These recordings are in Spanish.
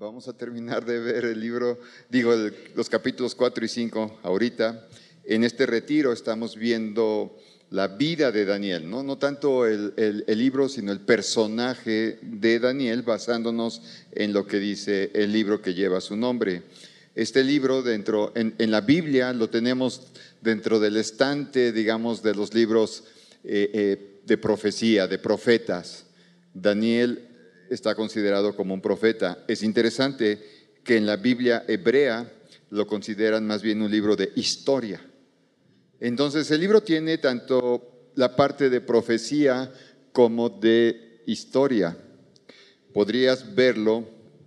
Vamos a terminar de ver el libro, los capítulos 4 y 5 ahorita. En este retiro estamos viendo la vida de Daniel, no tanto el libro, sino el personaje de Daniel, basándonos en lo que dice el libro que lleva su nombre. Este libro en la Biblia lo tenemos dentro del estante, digamos, de los libros de profecía, de profetas. Daniel está considerado como un profeta. Es interesante que en la Biblia hebrea lo consideran más bien un libro de historia. Entonces el libro tiene tanto la parte de profecía como de historia. Podrías verlo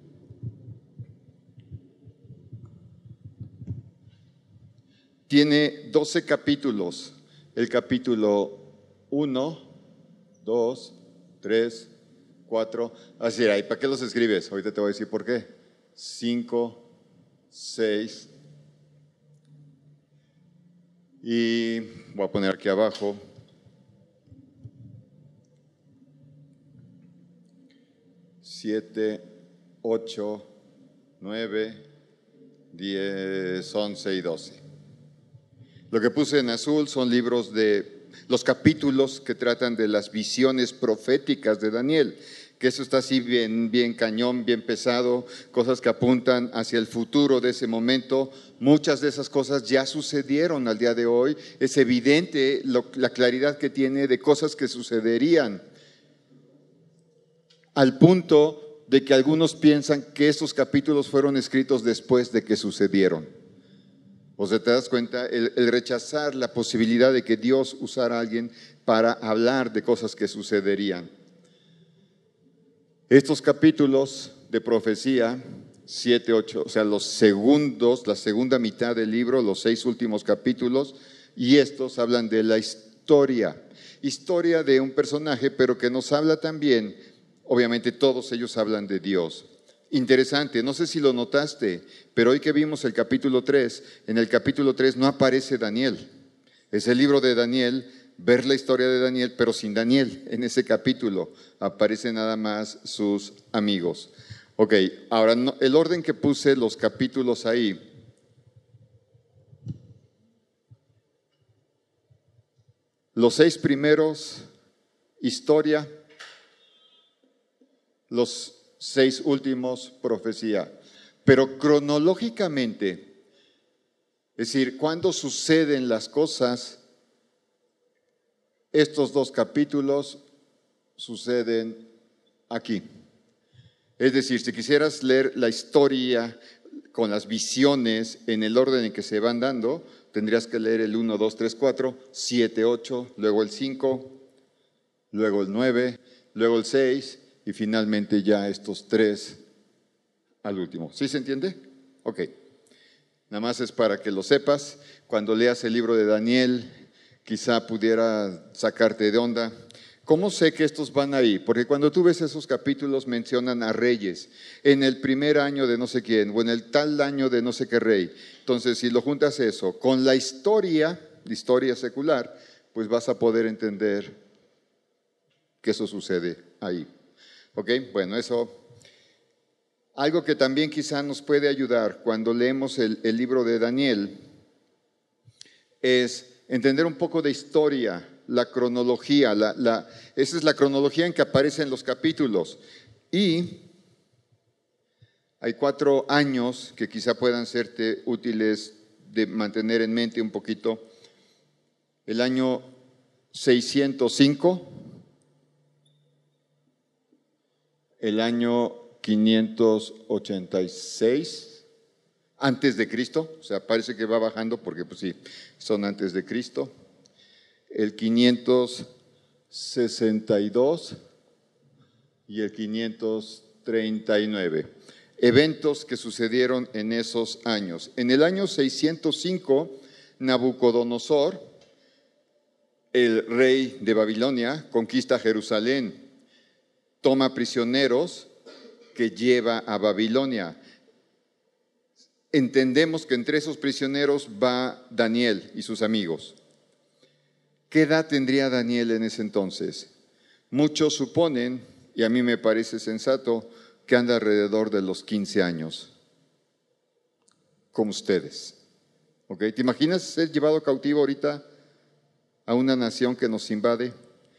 tiene 12 capítulos. El capítulo 1, 2, 3, 4, así era. ¿Y para qué los escribes? Ahorita te voy a decir por qué. 5, 6, y voy a poner aquí abajo 7, 8, 9, 10, 11 y 12. Lo que puse en azul son libros de los capítulos que tratan de las visiones proféticas de Daniel, que eso está así bien cañón, bien pesado, cosas que apuntan hacia el futuro de ese momento. Muchas de esas cosas ya sucedieron al día de hoy. Es evidente la claridad que tiene de cosas que sucederían, al punto de que algunos piensan que estos capítulos fueron escritos después de que sucedieron. O sea, te das cuenta, el rechazar la posibilidad de que Dios usara a alguien para hablar de cosas que sucederían. Estos capítulos de profecía, 7, 8, o sea, la segunda mitad del libro, los 6 últimos capítulos, y estos hablan de la historia de un personaje, pero que nos habla también, obviamente todos ellos hablan de Dios. Interesante, no sé si lo notaste, pero hoy que vimos el capítulo 3, en el capítulo 3 no aparece Daniel. Es el libro de Daniel, ver la historia de Daniel, pero sin Daniel. En ese capítulo aparecen nada más sus amigos. Ok, ahora el orden que puse los capítulos ahí. Los 6 primeros, historia. Los 6 últimos, profecía. Pero cronológicamente, es decir, cuando suceden las cosas, estos 2 capítulos suceden aquí. Es decir, si quisieras leer la historia con las visiones en el orden en que se van dando, tendrías que leer el 1, 2, 3, 4, 7, 8, luego el 5, luego el 9, luego el 6 y finalmente ya estos 3 al último. ¿Sí se entiende? Ok. Nada más es para que lo sepas. Cuando leas el libro de Daniel, quizá pudiera sacarte de onda. ¿Cómo sé que estos van ahí? Porque cuando tú ves esos capítulos mencionan a reyes, en el primer año de no sé quién, o en el tal año de no sé qué rey. Entonces, si lo juntas eso con la historia secular, pues vas a poder entender que eso sucede ahí. ¿Ok? Bueno, eso. Algo que también quizá nos puede ayudar cuando leemos el libro de Daniel es entender un poco de historia, la cronología. Esa es la cronología en que aparecen los capítulos. Y hay 4 años que quizá puedan serte útiles de mantener en mente un poquito. El año 605, el año 586 antes de Cristo, o sea, parece que va bajando porque pues sí, son antes de Cristo. El 562 y el 539. Eventos que sucedieron en esos años. En el año 605, Nabucodonosor, el rey de Babilonia, conquista Jerusalén, toma prisioneros que lleva a Babilonia. Entendemos que entre esos prisioneros va Daniel y sus amigos. ¿Qué edad tendría Daniel en ese entonces? Muchos suponen, y a mí me parece sensato, que anda alrededor de los 15 años, como ustedes. ¿Ok? ¿Te imaginas ser llevado cautivo ahorita a una nación que nos invade?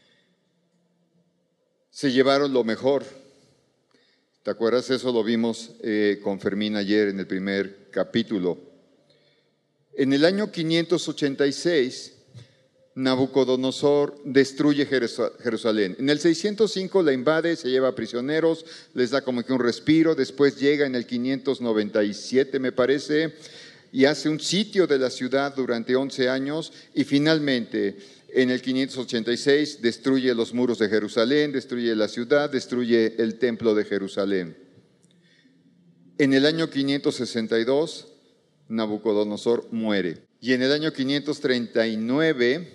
Se llevaron lo mejor. ¿Te acuerdas? Eso lo vimos con Fermín ayer en el primer capítulo. En el año 586, Nabucodonosor destruye Jerusalén. En el 605 la invade, se lleva prisioneros, les da como que un respiro. Después llega en el 597, me parece, y hace un sitio de la ciudad durante 11 años. Y finalmente, en el 586, destruye los muros de Jerusalén, destruye la ciudad, destruye el templo de Jerusalén. En el año 562, Nabucodonosor muere. Y en el año 539,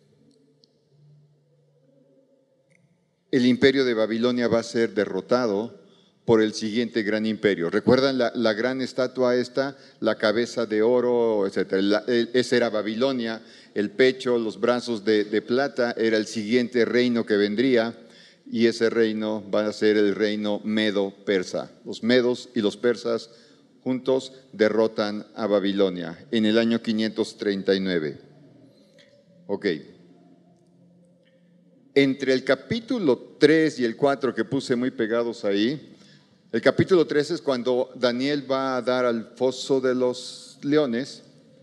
el imperio de Babilonia va a ser derrotado por el siguiente gran imperio. ¿Recuerdan la gran estatua esta? La cabeza de oro, etc. Esa era Babilonia, el pecho, los brazos de plata, era el siguiente reino que vendría, y ese reino va a ser el reino medo-persa. Los medos y los persas juntos derrotan a Babilonia en el año 539. Ok. Entre el capítulo 3 y el 4 que puse muy pegados ahí, el capítulo 3 es cuando Daniel va a dar al foso de los leones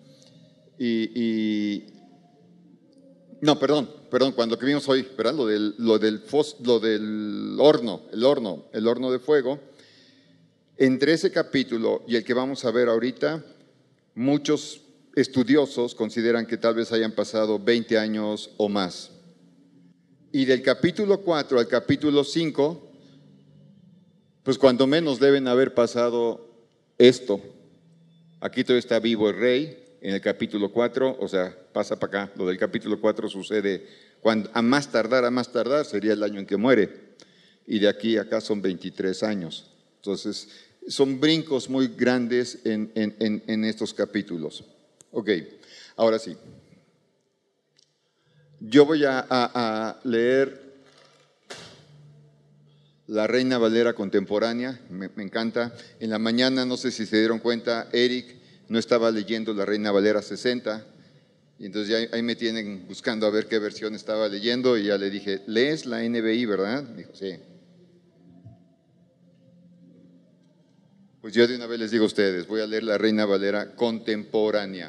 cuando que vimos hoy, ¿verdad? Lo del horno, el horno de fuego. Entre ese capítulo y el que vamos a ver ahorita, muchos estudiosos consideran que tal vez hayan pasado 20 años o más. Y del capítulo 4 al capítulo 5, pues cuando menos deben haber pasado esto. Aquí todavía está vivo el rey en el capítulo 4, o sea, pasa para acá. Lo del capítulo 4 sucede cuando a más tardar sería el año en que muere. Y de aquí a acá son 23 años. Entonces, son brincos muy grandes en estos capítulos. Ok, ahora sí. Yo voy a leer la Reina Valera contemporánea, me encanta. En la mañana, no sé si se dieron cuenta, Eric no estaba leyendo la Reina Valera 60, y entonces ya ahí me tienen buscando a ver qué versión estaba leyendo, y ya le dije, ¿lees la NBI, verdad? Me dijo, sí. Pues yo de una vez les digo a ustedes, voy a leer la Reina Valera contemporánea.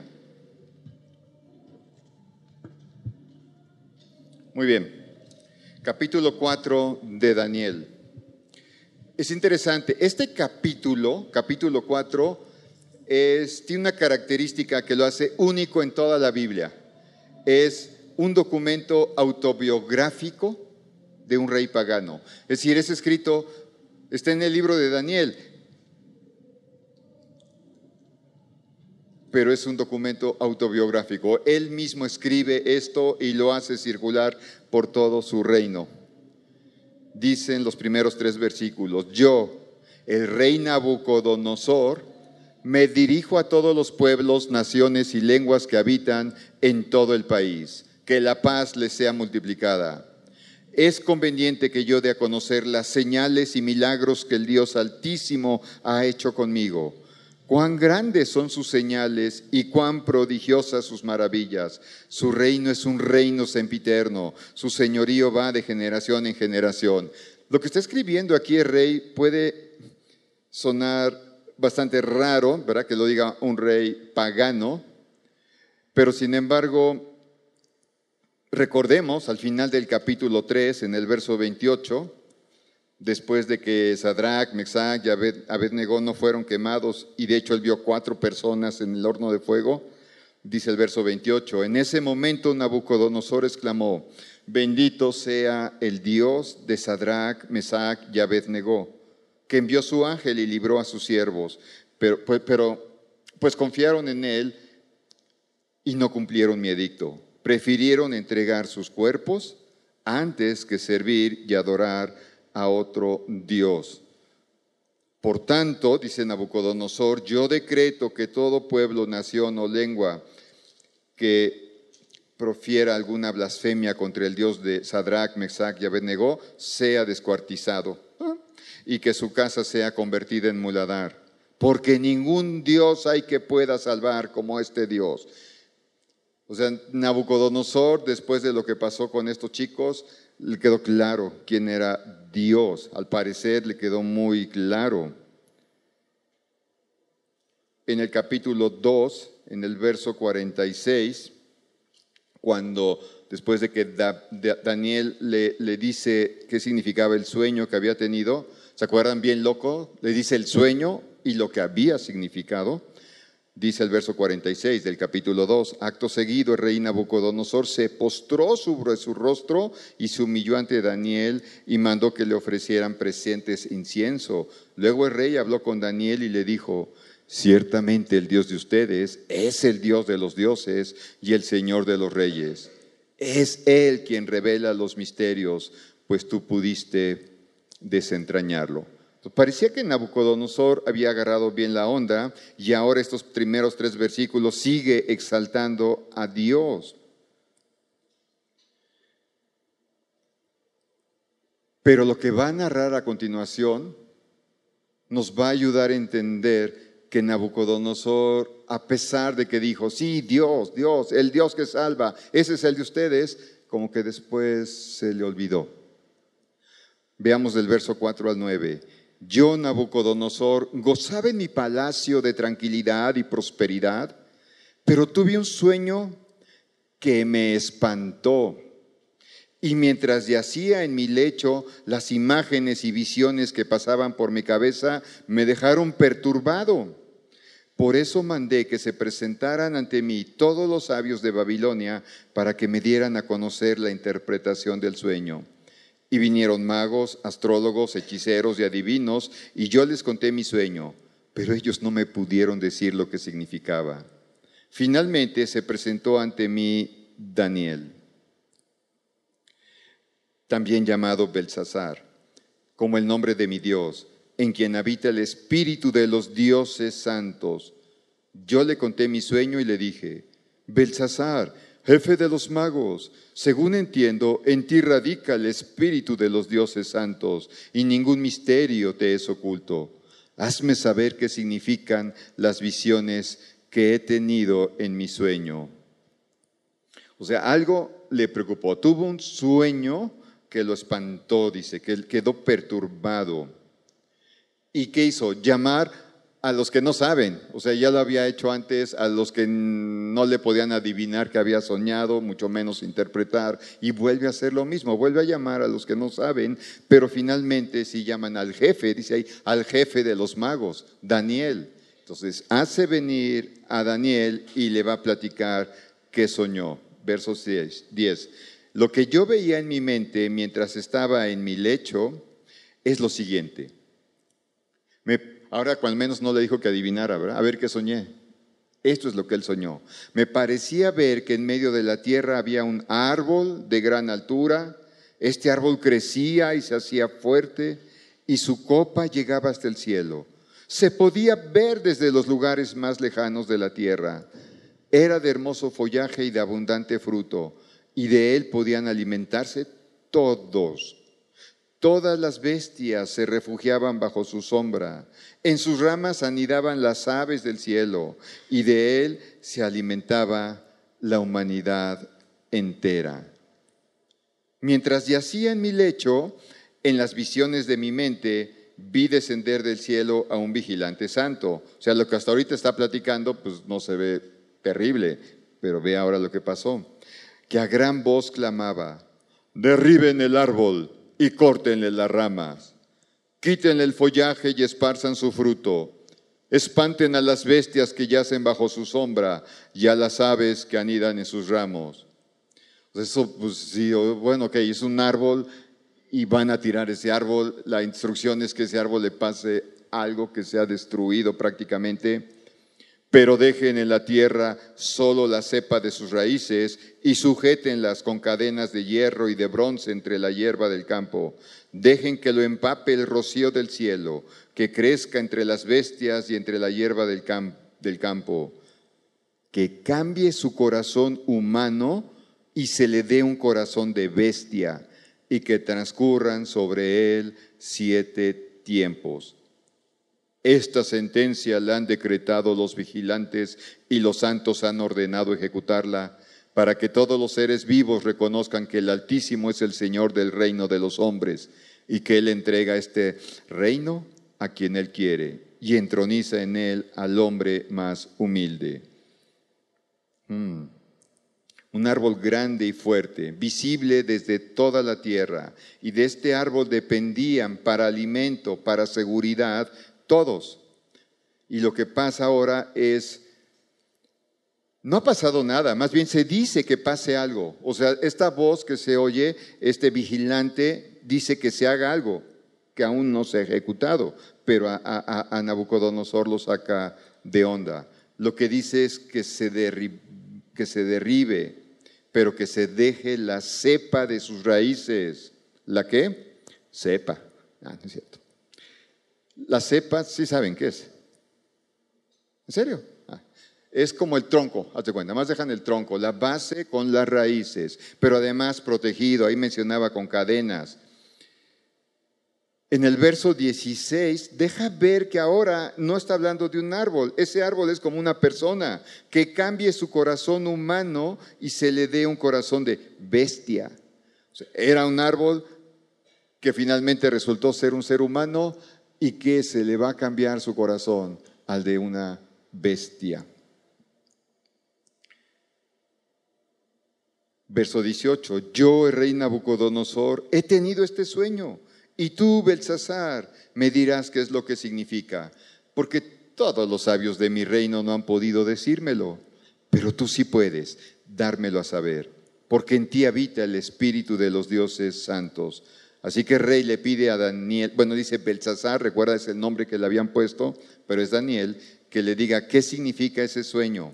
Muy bien, capítulo 4 de Daniel. Es interesante, este capítulo 4, tiene una característica que lo hace único en toda la Biblia. Es un documento autobiográfico de un rey pagano. Es decir, es escrito, está en el libro de Daniel, pero es un documento autobiográfico. Él mismo escribe esto y lo hace circular por todo su reino. Dicen los primeros 3 versículos: yo, el rey Nabucodonosor, me dirijo a todos los pueblos, naciones y lenguas que habitan en todo el país. Que la paz les sea multiplicada. Es conveniente que yo dé a conocer las señales y milagros que el Dios Altísimo ha hecho conmigo. Cuán grandes son sus señales y cuán prodigiosas sus maravillas. Su reino es un reino sempiterno, su señorío va de generación en generación. Lo que está escribiendo aquí el rey puede sonar bastante raro, ¿verdad? Que lo diga un rey pagano, pero sin embargo, recordemos al final del capítulo 3, en el verso 28, después de que Sadrach, Mesach y Abednego no fueron quemados, y de hecho él vio 4 personas en el horno de fuego, dice el verso 28, en ese momento Nabucodonosor exclamó: bendito sea el Dios de Sadrach, Mesach y Abednego, que envió su ángel y libró a sus siervos, pero confiaron en él y no cumplieron mi edicto. Prefirieron entregar sus cuerpos antes que servir y adorar a otro Dios. Por tanto, dice Nabucodonosor, yo decreto que todo pueblo, nación o lengua que profiera alguna blasfemia contra el Dios de Sadrach, Mesach y Abednego sea descuartizado. y que su casa sea convertida en muladar. Porque ningún Dios hay que pueda salvar como este Dios. O sea, Nabucodonosor, después de lo que pasó con estos chicos, le quedó claro quién era Dios. Al parecer le quedó muy claro. En el capítulo 2, en el verso 46, cuando después de que Daniel le dice qué significaba el sueño que había tenido, ¿se acuerdan bien loco? Le dice el sueño y lo que había significado. Dice el verso 46 del capítulo 2, acto seguido el rey Nabucodonosor se postró sobre su rostro y se humilló ante Daniel y mandó que le ofrecieran presentes incienso. Luego el rey habló con Daniel y le dijo, ciertamente el Dios de ustedes es el Dios de los dioses y el Señor de los reyes. Es Él quien revela los misterios, pues tú pudiste desentrañarlo. Parecía que Nabucodonosor había agarrado bien la onda y ahora estos primeros 3 versículos sigue exaltando a Dios. Pero lo que va a narrar a continuación nos va a ayudar a entender que Nabucodonosor, a pesar de que dijo, sí, Dios, el Dios que salva, ese es el de ustedes, como que después se le olvidó. Veamos del verso 4 al 9. Yo, Nabucodonosor, gozaba en mi palacio de tranquilidad y prosperidad, pero tuve un sueño que me espantó. Y mientras yacía en mi lecho, las imágenes y visiones que pasaban por mi cabeza me dejaron perturbado. Por eso mandé que se presentaran ante mí todos los sabios de Babilonia para que me dieran a conocer la interpretación del sueño. Y vinieron magos, astrólogos, hechiceros y adivinos, y yo les conté mi sueño, pero ellos no me pudieron decir lo que significaba. Finalmente se presentó ante mí Daniel, también llamado Beltsasar, como el nombre de mi Dios, en quien habita el espíritu de los dioses santos. Yo le conté mi sueño y le dije, Beltsasar, jefe de los magos, según entiendo, en ti radica el espíritu de los dioses santos y ningún misterio te es oculto. Hazme saber qué significan las visiones que he tenido en mi sueño. O sea, algo le preocupó. Tuvo un sueño que lo espantó, dice, que él quedó perturbado. ¿Y qué hizo? Llamar a los que no saben, o sea, ya lo había hecho antes, a los que no le podían adivinar que había soñado, mucho menos interpretar, y vuelve a hacer lo mismo, vuelve a llamar a los que no saben, pero finalmente sí llaman al jefe, dice ahí, al jefe de los magos, Daniel. Entonces hace venir a Daniel y le va a platicar qué soñó. Versos 10. Lo que yo veía en mi mente mientras estaba en mi lecho es lo siguiente. Ahora, cual menos no le dijo que adivinara, ¿verdad? A ver qué soñé. Esto es lo que él soñó. Me parecía ver que en medio de la tierra había un árbol de gran altura. Este árbol crecía y se hacía fuerte y su copa llegaba hasta el cielo. Se podía ver desde los lugares más lejanos de la tierra. Era de hermoso follaje y de abundante fruto, y de él podían alimentarse todos. Todas las bestias se refugiaban bajo su sombra. En sus ramas anidaban las aves del cielo, y de él se alimentaba la humanidad entera. Mientras yacía en mi lecho, en las visiones de mi mente, vi descender del cielo a un vigilante santo. O sea, lo que hasta ahorita está platicando, pues no se ve terrible, pero ve ahora lo que pasó. Que a gran voz clamaba, derriben el árbol y córtenle las ramas, quítenle el follaje y esparzan su fruto, espanten a las bestias que yacen bajo su sombra y a las aves que anidan en sus ramos. Eso, pues sí, bueno, ok, es un árbol y van a tirar ese árbol. La instrucción es que ese árbol le pase algo que sea destruido prácticamente, pero dejen en la tierra solo la cepa de sus raíces y sujétenlas con cadenas de hierro y de bronce entre la hierba del campo. Dejen que lo empape el rocío del cielo, que crezca entre las bestias y entre la hierba del campo. Que cambie su corazón humano y se le dé un corazón de bestia, y que transcurran sobre él 7 tiempos. Esta sentencia la han decretado los vigilantes y los santos han ordenado ejecutarla para que todos los seres vivos reconozcan que el Altísimo es el Señor del reino de los hombres y que Él entrega este reino a quien Él quiere y entroniza en él al hombre más humilde. Un árbol grande y fuerte, visible desde toda la tierra, y de este árbol dependían para alimento, para seguridad, todos. Y lo que pasa ahora es, no ha pasado nada, más bien se dice que pase algo. O sea, esta voz que se oye, este vigilante dice que se haga algo, que aún no se ha ejecutado, pero a Nabucodonosor lo saca de onda. Lo que dice es que se derribe, pero que se deje la cepa de sus raíces. ¿La qué? Cepa. No es cierto. La cepa, sí saben qué es. ¿En serio? Es como el tronco, hazte cuenta, más dejan el tronco, la base con las raíces, pero además protegido, ahí mencionaba con cadenas. En el verso 16, deja ver que ahora no está hablando de un árbol. Ese árbol es como una persona que cambie su corazón humano y se le dé un corazón de bestia. O sea, era un árbol que finalmente resultó ser un ser humano y que se le va a cambiar su corazón al de una bestia. Verso 18, yo, el rey Nabucodonosor, he tenido este sueño. Y tú, Beltsasar, me dirás qué es lo que significa, porque todos los sabios de mi reino no han podido decírmelo, pero tú sí puedes dármelo a saber, porque en ti habita el espíritu de los dioses santos. Así que el rey le pide a Daniel, bueno, dice Beltsasar, recuerda es el nombre que le habían puesto, pero es Daniel, que le diga qué significa ese sueño.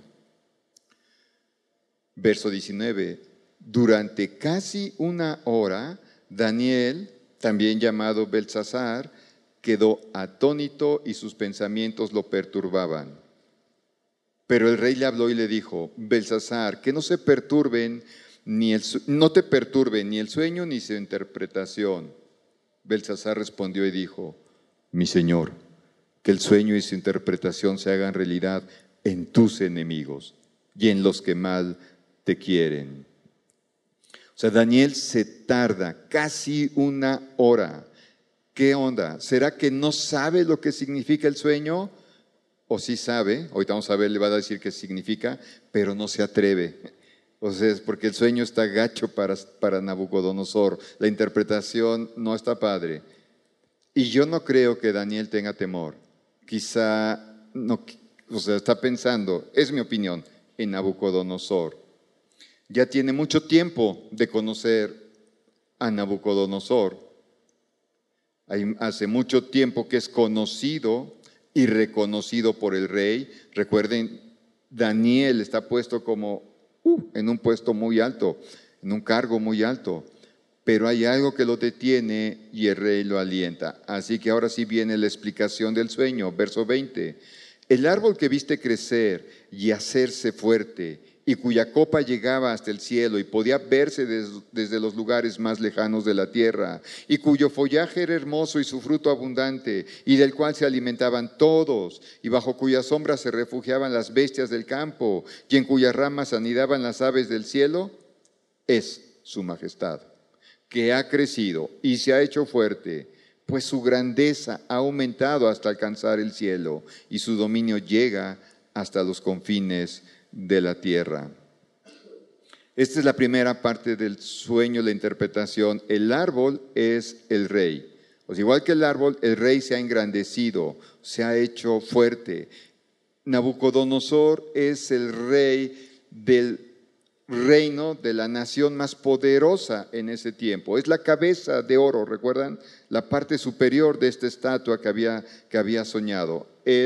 Verso 19, durante casi una hora, Daniel, también llamado Beltsasar, quedó atónito y sus pensamientos lo perturbaban. Pero el rey le habló y le dijo, Beltsasar, que no te perturbe ni el sueño ni su interpretación. Beltsasar respondió y dijo, mi señor, que el sueño y su interpretación se hagan realidad en tus enemigos y en los que mal te quieren. O sea, Daniel se tarda casi una hora. ¿Qué onda? ¿Será que no sabe lo que significa el sueño? ¿O sí sabe? Ahorita vamos a ver, le va a decir qué significa, pero no se atreve. O sea, es porque el sueño está gacho para Nabucodonosor. La interpretación no está padre. Y yo no creo que Daniel tenga temor. Quizá, no, o sea, está pensando, es mi opinión, en Nabucodonosor. Ya tiene mucho tiempo de conocer a Nabucodonosor. Hace mucho tiempo que es conocido y reconocido por el rey. Recuerden, Daniel está puesto como en un puesto muy alto, en un cargo muy alto, pero hay algo que lo detiene y el rey lo alienta. Así que ahora sí viene la explicación del sueño, verso 20. El árbol que viste crecer y hacerse fuerte, y cuya copa llegaba hasta el cielo y podía verse desde los lugares más lejanos de la tierra, y cuyo follaje era hermoso y su fruto abundante, y del cual se alimentaban todos, y bajo cuya sombra se refugiaban las bestias del campo, y en cuyas ramas anidaban las aves del cielo, es su majestad, que ha crecido y se ha hecho fuerte, pues su grandeza ha aumentado hasta alcanzar el cielo, y su dominio llega hasta los confines de la tierra. Esta es la primera parte del sueño, la interpretación. El árbol es el rey. Pues igual que el árbol, el rey se ha engrandecido, se ha hecho fuerte. Nabucodonosor es el rey del reino de la nación más poderosa en ese tiempo. Es la cabeza de oro, ¿recuerdan? La parte superior de esta estatua que había soñado.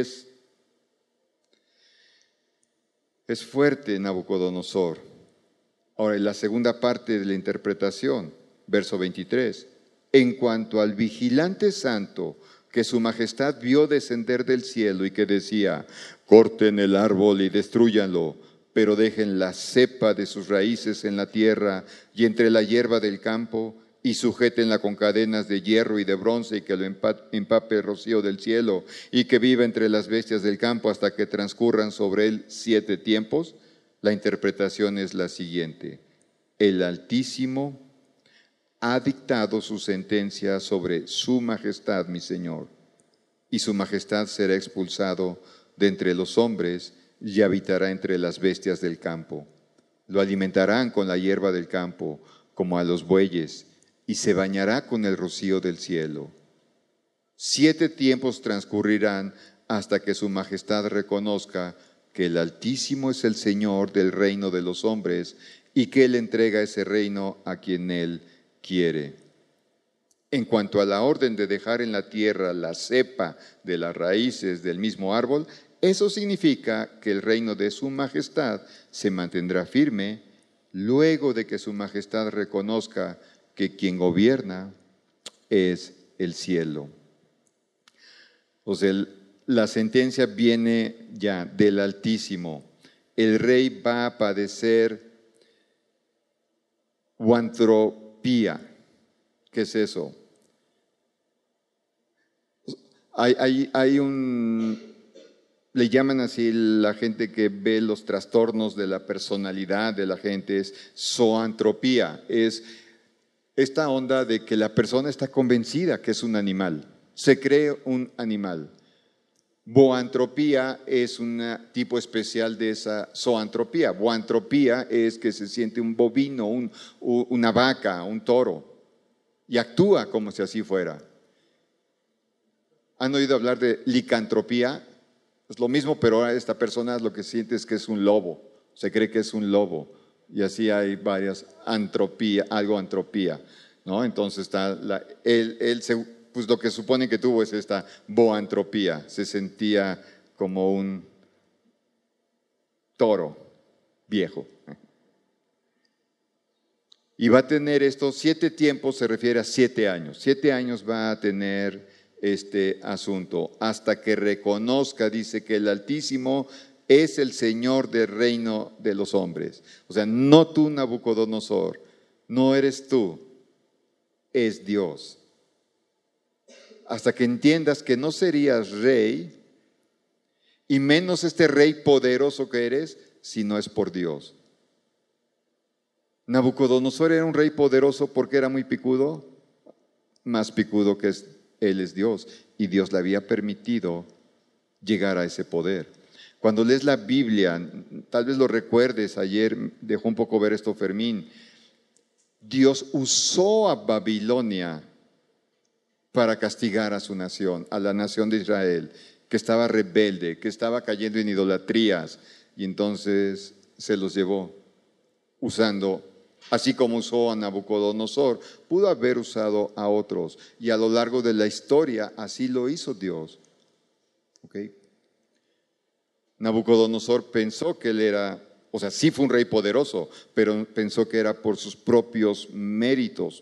Es fuerte Nabucodonosor. Ahora, en la segunda parte de la interpretación, verso 23. En cuanto al vigilante santo que su majestad vio descender del cielo y que decía, corten el árbol y destrúyanlo, pero dejen la cepa de sus raíces en la tierra y entre la hierba del campo, y sujétenla con cadenas de hierro y de bronce, y que lo empape el rocío del cielo, y que viva entre las bestias del campo hasta que transcurran sobre él 7 tiempos. La interpretación es la siguiente: el Altísimo ha dictado su sentencia sobre su majestad, mi Señor, y su majestad será expulsado de entre los hombres y habitará entre las bestias del campo. Lo alimentarán con la hierba del campo, como a los bueyes, y se bañará con el rocío del cielo. 7 tiempos transcurrirán hasta que su majestad reconozca que el Altísimo es el Señor del reino de los hombres y que Él entrega ese reino a quien Él quiere. En cuanto a la orden de dejar en la tierra la cepa de las raíces del mismo árbol, eso significa que el reino de su majestad se mantendrá firme luego de que su majestad reconozca que quien gobierna es el cielo. O sea, la sentencia viene ya del Altísimo. El rey va a padecer guantropía. ¿Qué es eso? Le llaman así la gente que ve los trastornos de la personalidad de la gente, es zoantropía. Es esta onda de que la persona está convencida que es un animal, se cree un animal. Boantropía es un tipo especial de esa zoantropía. Boantropía es que se siente un bovino, una vaca, un toro, y actúa como si así fuera. ¿Han oído hablar de licantropía? Es lo mismo, pero ahora esta persona lo que siente es que es un lobo, se cree que es un lobo, y así hay varias antropía, ¿no? Entonces está pues lo que supone que tuvo es esta boantropía, se sentía como un toro viejo. Y va a tener estos 7 tiempos, se refiere a 7 años. 7 años va a tener este asunto, hasta que reconozca, dice, que el Altísimo es el Señor del reino de los hombres. O sea, no tú, Nabucodonosor, no eres tú, es Dios. Hasta que entiendas que no serías rey, y menos este rey poderoso que eres, si no es por Dios. Nabucodonosor era un rey poderoso porque era muy picudo, más picudo que él es Dios, y Dios le había permitido llegar a ese poder. Cuando lees la Biblia, tal vez lo recuerdes, ayer dejó un poco ver esto Fermín, Dios usó a Babilonia para castigar a su nación, a la nación de Israel, que estaba rebelde, que estaba cayendo en idolatrías, y entonces se los llevó usando. Así como usó a Nabucodonosor, pudo haber usado a otros. Y a lo largo de la historia, así lo hizo Dios. ¿Okay? Nabucodonosor pensó que él era, o sea, sí fue un rey poderoso, pero pensó que era por sus propios méritos.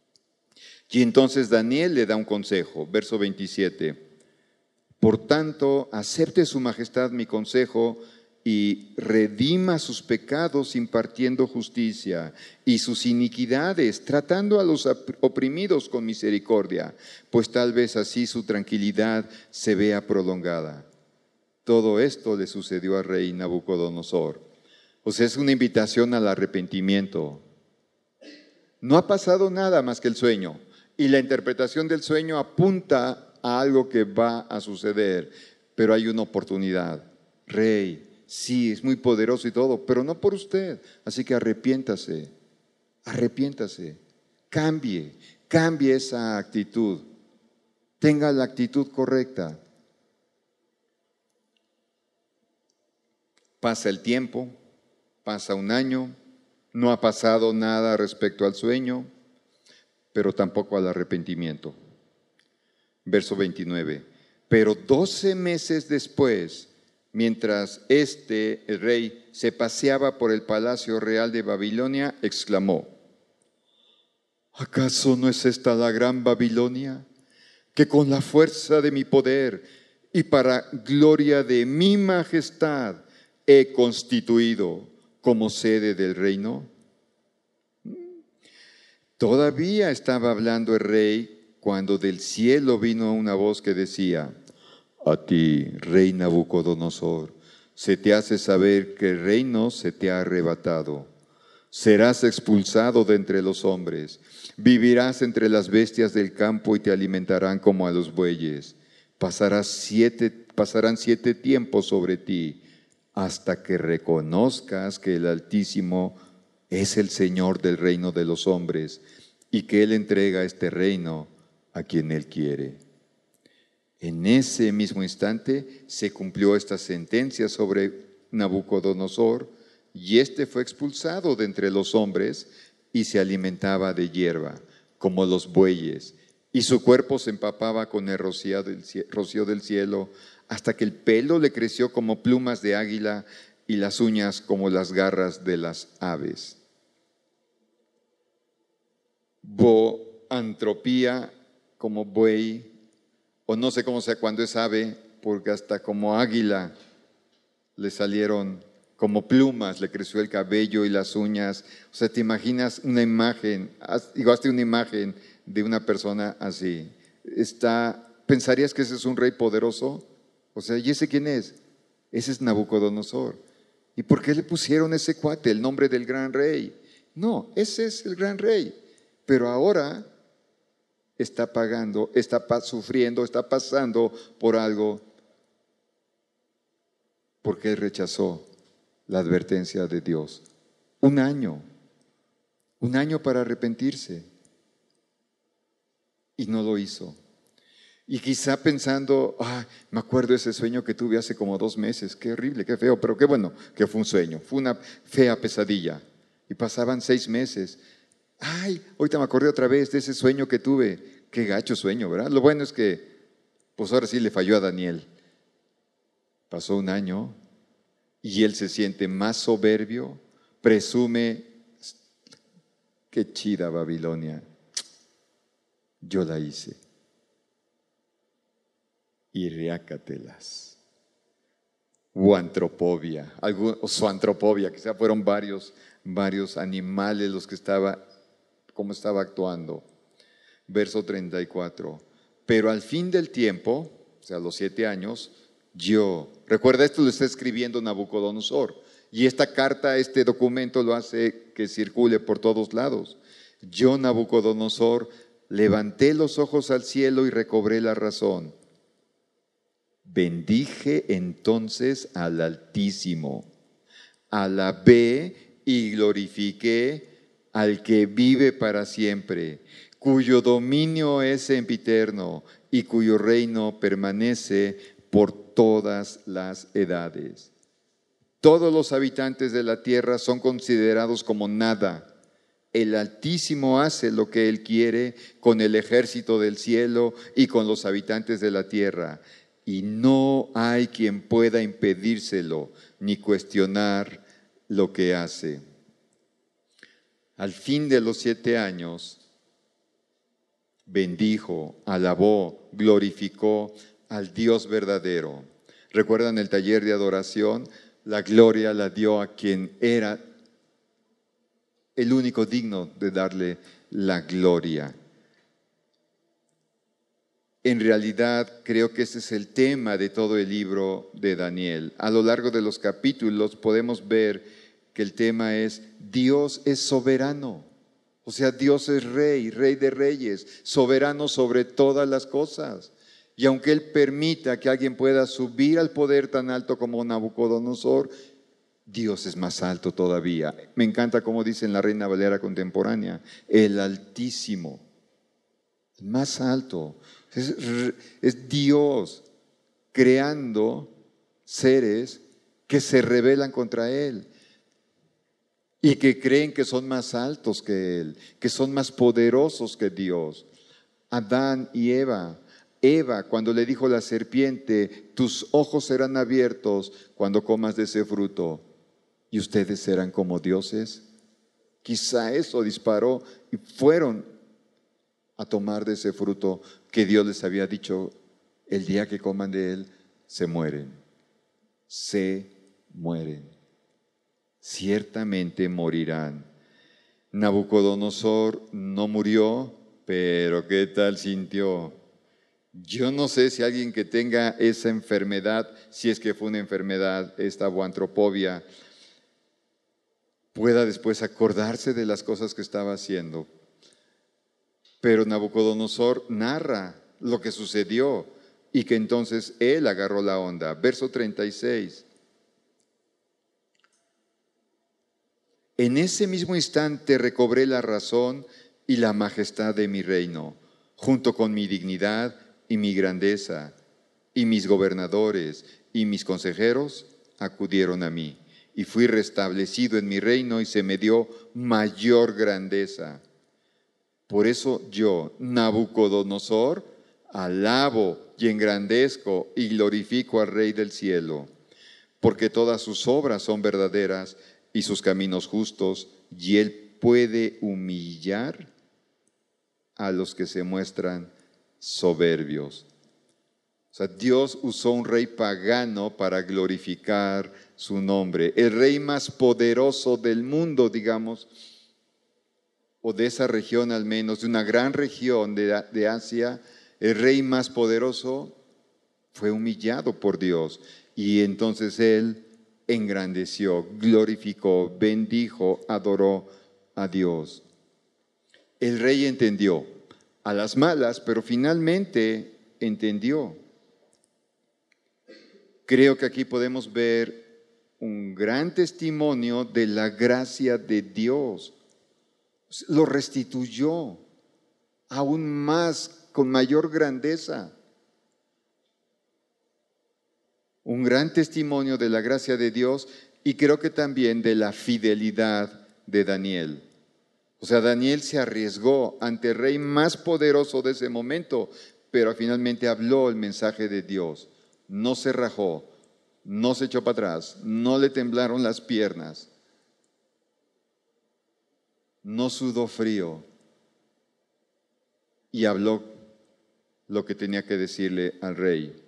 Y entonces Daniel le da un consejo, verso 27. Por tanto, acepte su majestad mi consejo y redima sus pecados impartiendo justicia y sus iniquidades tratando a los oprimidos con misericordia, pues tal vez así su tranquilidad se vea prolongada. Todo esto le sucedió al rey Nabucodonosor. O sea, es una invitación al arrepentimiento. No ha pasado nada más que el sueño, y la interpretación del sueño apunta a algo que va a suceder, pero hay una oportunidad. Rey, sí, es muy poderoso y todo, pero no por usted. Así que arrepiéntase, cambie esa actitud, tenga la actitud correcta. Pasa el tiempo, pasa un año, no ha pasado nada respecto al sueño, pero tampoco al arrepentimiento. Verso 29. Pero 12 meses después, mientras el rey, se paseaba por el palacio real de Babilonia, exclamó: ¿acaso no es esta la gran Babilonia, que con la fuerza de mi poder y para gloria de mi majestad he constituido como sede del reino? Todavía estaba hablando el rey cuando del cielo vino una voz que decía: a ti, rey Nabucodonosor, se te hace saber que el reino se te ha arrebatado. Serás expulsado de entre los hombres, vivirás entre las bestias del campo y te alimentarán como a los bueyes. Pasarán 7 tiempos sobre ti, hasta que reconozcas que el Altísimo es el Señor del reino de los hombres y que Él entrega este reino a quien Él quiere. En ese mismo instante se cumplió esta sentencia sobre Nabucodonosor, y éste fue expulsado de entre los hombres y se alimentaba de hierba, como los bueyes, y su cuerpo se empapaba con el rocío del cielo, hasta que el pelo le creció como plumas de águila y las uñas como las garras de las aves. Boantropía, como buey, o no sé cómo sea cuando es ave, porque hasta como águila le salieron como plumas, le creció el cabello y las uñas. O sea, te imaginas una imagen, hazte una imagen de una persona así. ¿Pensarías que ese es un rey poderoso? O sea, ¿y ese quién es? Ese es Nabucodonosor. ¿Y por qué le pusieron ese cuate, el nombre del gran rey? No, ese es el gran rey. Pero ahora está pagando, está sufriendo, está pasando por algo, porque él rechazó la advertencia de Dios. Un año para arrepentirse, y no lo hizo. Y quizá pensando, me acuerdo de ese sueño que tuve hace como 2 meses, qué horrible, qué feo, pero qué bueno que fue un sueño, fue una fea pesadilla. Y pasaban 6 meses. Ahorita me acordé otra vez de ese sueño que tuve. Qué gacho sueño, ¿verdad? Lo bueno es que, pues ahora sí le falló a Daniel. Pasó un año y él se siente más soberbio, presume, qué chida Babilonia, yo la hice. Y riácatelas. Uantropobia, o zoantropobia, quizá fueron varios animales los que cómo estaba actuando. Verso 34. Pero al fin del tiempo, o sea, los 7 años, recuerda, esto lo está escribiendo Nabucodonosor, y esta carta, este documento lo hace que circule por todos lados. Yo, Nabucodonosor, levanté los ojos al cielo y recobré la razón. Bendije entonces al Altísimo, alabé y glorifiqué al que vive para siempre, cuyo dominio es sempiterno y cuyo reino permanece por todas las edades. Todos los habitantes de la tierra son considerados como nada. El Altísimo hace lo que Él quiere con el ejército del cielo y con los habitantes de la tierra, y no hay quien pueda impedírselo ni cuestionar lo que hace. Al fin de los 7 años, bendijo, alabó, glorificó al Dios verdadero. ¿Recuerdan el taller de adoración? La gloria la dio a quien era el único digno de darle la gloria. En realidad, creo que ese es el tema de todo el libro de Daniel. A lo largo de los capítulos podemos ver que el tema es: Dios es soberano. O sea, Dios es rey, rey de reyes, soberano sobre todas las cosas. Y aunque Él permita que alguien pueda subir al poder tan alto como Nabucodonosor, Dios es más alto todavía. Me encanta como dice en la Reina Valera contemporánea: el Altísimo, el más alto. Es Dios creando seres que se rebelan contra Él y que creen que son más altos que Él, que son más poderosos que Dios. Adán y Eva, cuando le dijo la serpiente: tus ojos serán abiertos cuando comas de ese fruto y ustedes serán como dioses. Quizá eso disparó y fueron a tomar de ese fruto que Dios les había dicho: el día que coman de él, se mueren. Se mueren. Ciertamente morirán. Nabucodonosor no murió, pero ¿qué tal sintió? Yo no sé si alguien que tenga esa enfermedad, si es que fue una enfermedad, esta boantropobia, pueda después acordarse de las cosas que estaba haciendo. Pero Nabucodonosor narra lo que sucedió y que entonces él agarró la onda. Verso 36. En ese mismo instante recobré la razón y la majestad de mi reino, junto con mi dignidad y mi grandeza, y mis gobernadores y mis consejeros acudieron a mí, y fui restablecido en mi reino y se me dio mayor grandeza. Por eso yo, Nabucodonosor, alabo y engrandezco y glorifico al Rey del cielo, porque todas sus obras son verdaderas y sus caminos justos, y él puede humillar a los que se muestran soberbios. O sea, Dios usó un rey pagano para glorificar su nombre. El rey más poderoso del mundo, digamos, o de esa región al menos, de una gran región de Asia, el rey más poderoso fue humillado por Dios. Y entonces él engrandeció, glorificó, bendijo, adoró a Dios. El rey entendió, a las malas, pero finalmente entendió. Creo que aquí podemos ver un gran testimonio de la gracia de Dios. Lo restituyó aún más, con mayor grandeza. Un gran testimonio de la gracia de Dios y creo que también de la fidelidad de Daniel. O sea, Daniel se arriesgó ante el rey más poderoso de ese momento, pero finalmente habló el mensaje de Dios. No se rajó, no se echó para atrás, no le temblaron las piernas, no sudó frío y habló lo que tenía que decirle al rey.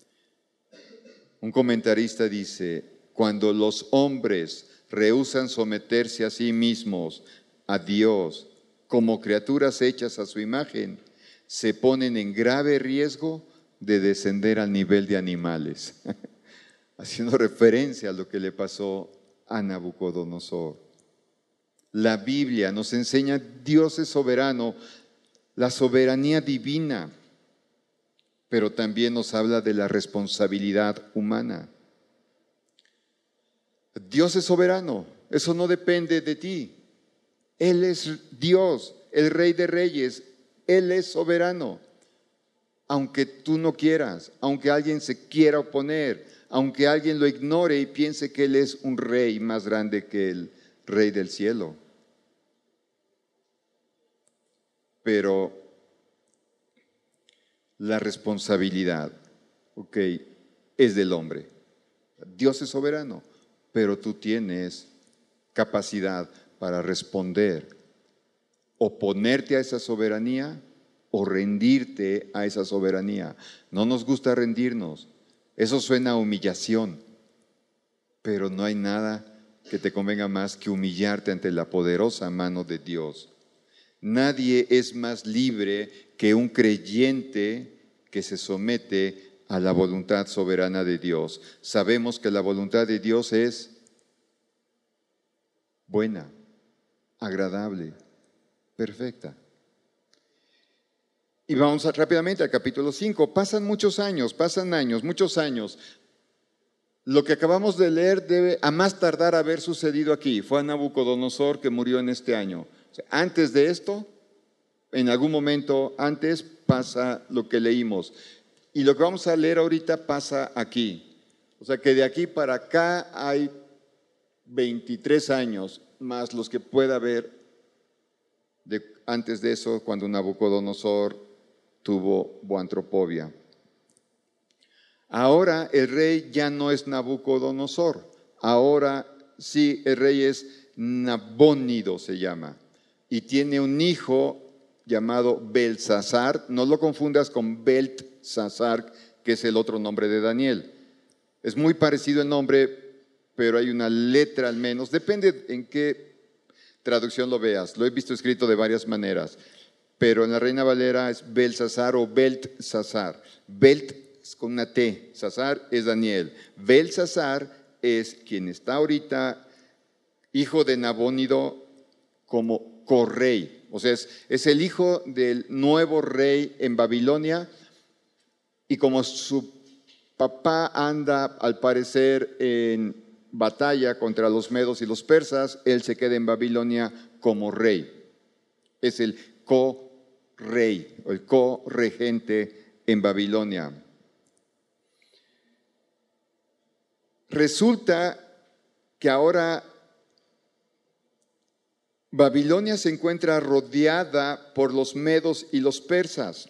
Un comentarista dice, cuando los hombres rehúsan someterse a sí mismos, a Dios, como criaturas hechas a su imagen, se ponen en grave riesgo de descender al nivel de animales. Haciendo referencia a lo que le pasó a Nabucodonosor. La Biblia nos enseña Dios es soberano, la soberanía divina, pero también nos habla de la responsabilidad humana. Dios es soberano, eso no depende de ti. Él es Dios, el Rey de Reyes, Él es soberano. Aunque tú no quieras, aunque alguien se quiera oponer, aunque alguien lo ignore y piense que Él es un rey más grande que el Rey del cielo. Pero la responsabilidad, es del hombre. Dios es soberano, pero tú tienes capacidad para responder, oponerte a esa soberanía o rendirte a esa soberanía. No nos gusta rendirnos, eso suena a humillación, pero no hay nada que te convenga más que humillarte ante la poderosa mano de Dios. Nadie es más libre que un creyente que se somete a la voluntad soberana de Dios. Sabemos que la voluntad de Dios es buena, agradable, perfecta. Y vamos rápidamente al capítulo 5. Pasan muchos años, muchos años. Lo que acabamos de leer debe a más tardar haber sucedido aquí. Fue a Nabucodonosor que murió en este año. O sea, antes de esto, en algún momento antes pasa lo que leímos. Y lo que vamos a leer ahorita pasa aquí. O sea que de aquí para acá hay 23 años más los que pueda haber antes de eso, cuando Nabucodonosor tuvo boantropobia. Ahora el rey ya no es Nabucodonosor. Ahora sí, el rey es Nabónido, se llama. Y tiene un hijo llamado Belsasar. No lo confundas con Beltsasar, que es el otro nombre de Daniel. Es muy parecido el nombre, pero hay una letra al menos. Depende en qué traducción lo veas. Lo he visto escrito de varias maneras, pero en la Reina Valera es Belsasar o Beltsasar. Belt es con una T, Sasar es Daniel. Belsasar es quien está ahorita, hijo de Nabónido, como correy. O sea, es el hijo del nuevo rey en Babilonia, y como su papá anda, al parecer, en batalla contra los medos y los persas, él se queda en Babilonia como rey. Es el co-rey, el co-regente en Babilonia. Resulta que ahora Babilonia se encuentra rodeada por los medos y los persas.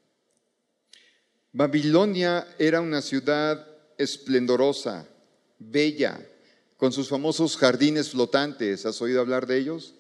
Babilonia era una ciudad esplendorosa, bella, con sus famosos jardines flotantes. ¿Has oído hablar de ellos?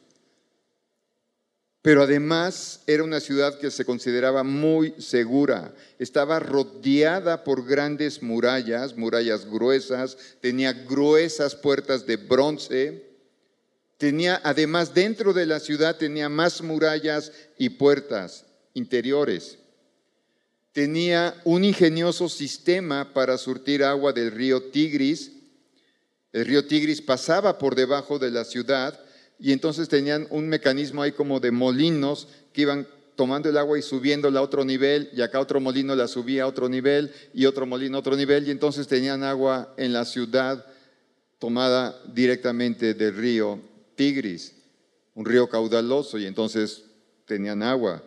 Pero además era una ciudad que se consideraba muy segura. Estaba rodeada por grandes murallas, murallas gruesas, tenía gruesas puertas de bronce. Tenía, además, dentro de la ciudad tenía más murallas y puertas interiores. Tenía un ingenioso sistema para surtir agua del río Tigris. El río Tigris pasaba por debajo de la ciudad, y entonces tenían un mecanismo ahí como de molinos que iban tomando el agua y subiéndola a otro nivel, y acá otro molino la subía a otro nivel, y otro molino a otro nivel, y entonces tenían agua en la ciudad tomada directamente del río Tigris, un río caudaloso, y entonces tenían agua.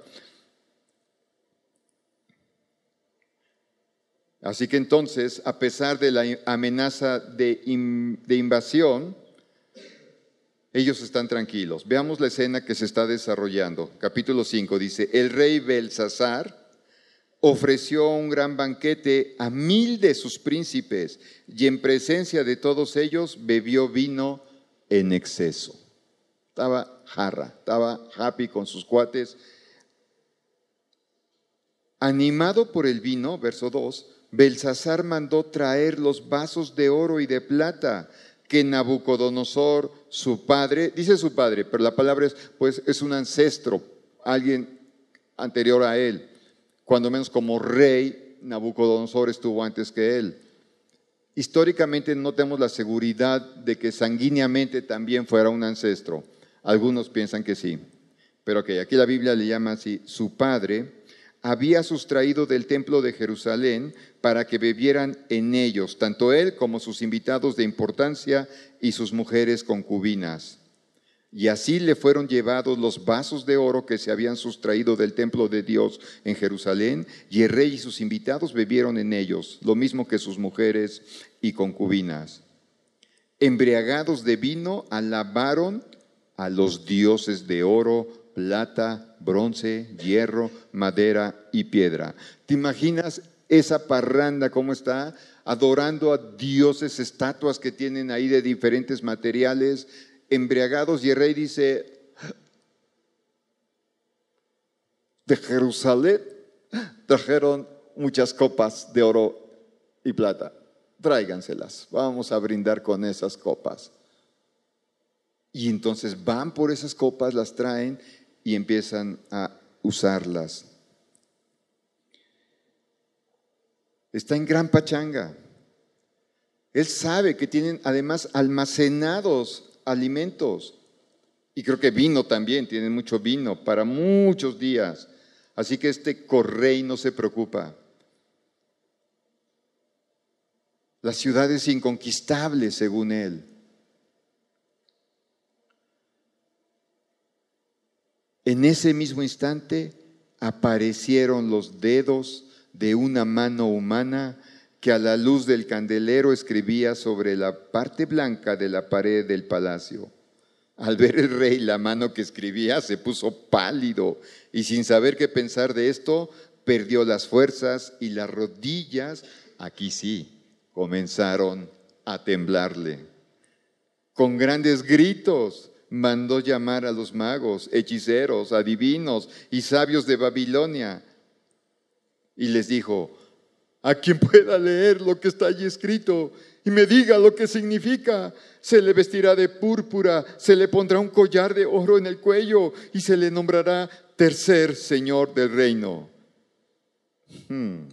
Así que entonces, a pesar de la amenaza de invasión, ellos están tranquilos. Veamos la escena que se está desarrollando. Capítulo 5 dice: el rey Belsasar ofreció un gran banquete a 1000 de sus príncipes, y en presencia de todos ellos bebió vino en exceso. Estaba jarra, estaba happy con sus cuates. Animado por el vino, verso 2, Belsasar mandó traer los vasos de oro y de plata que Nabucodonosor, su padre, dice su padre, pero la palabra es, pues, es un ancestro, alguien anterior a él. Cuando menos como rey, Nabucodonosor estuvo antes que él. Históricamente no tenemos la seguridad de que sanguíneamente también fuera un ancestro. Algunos piensan que sí, pero aquí la Biblia le llama así: su padre había sustraído del templo de Jerusalén para que bebieran en ellos, tanto él como sus invitados de importancia y sus mujeres concubinas. Y así le fueron llevados los vasos de oro que se habían sustraído del templo de Dios en Jerusalén, y el rey y sus invitados bebieron en ellos, lo mismo que sus mujeres y concubinas. Embriagados de vino, alabaron a los dioses de oro, plata, bronce, hierro, madera y piedra. ¿Te imaginas esa parranda cómo está? Adorando a dioses, estatuas que tienen ahí de diferentes materiales, embriagados, y el rey dice: de Jerusalén trajeron muchas copas de oro y plata, tráiganselas, vamos a brindar con esas copas. Y entonces van por esas copas, las traen y empiezan a usarlas. Está en gran pachanga. Él sabe que tienen además almacenados alimentos. Y creo que vino también, tienen mucho vino para muchos días. Así que este correy no se preocupa. La ciudad es inconquistable según él. En ese mismo instante aparecieron los dedos de una mano humana que a la luz del candelero escribía sobre la parte blanca de la pared del palacio. Al ver el rey la mano que escribía, se puso pálido y, sin saber qué pensar de esto, perdió las fuerzas y las rodillas, aquí sí, comenzaron a temblarle. Con grandes gritos mandó llamar a los magos, hechiceros, adivinos y sabios de Babilonia, y les dijo: a quien pueda leer lo que está allí escrito. y me diga lo que significa. Se le vestirá de púrpura, se le pondrá un collar de oro en el cuello y se le nombrará tercer señor del reino. En